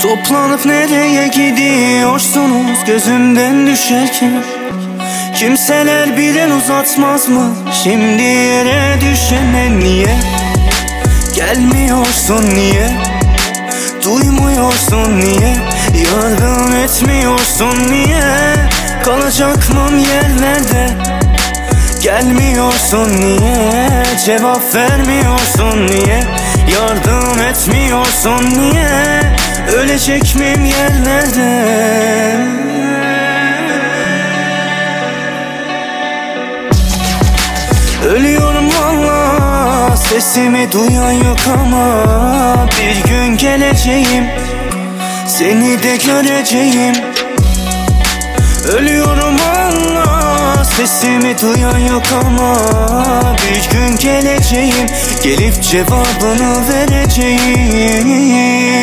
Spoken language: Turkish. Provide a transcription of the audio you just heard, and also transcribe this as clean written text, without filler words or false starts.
Toplanıp nereye gidiyorsunuz gözümden düşerken? Kimseler bilen uzatmaz mı şimdi yere düşene? Niye gelmiyorsun, niye duymuyorsun, niye yardım etmiyorsun, niye kalacak mım yerlerde? Gelmiyorsun, niye cevap vermiyorsun, niye yardım etmiyorsun, niye ölecek miyim yerlerde? Ölüyorum valla, sesimi duyan yok ama bir gün geleceğim, seni de göreceğim. Ölüyorum valla, sesimi duyan yok ama bir gün geleceğim, gelip cevabını vereceğim.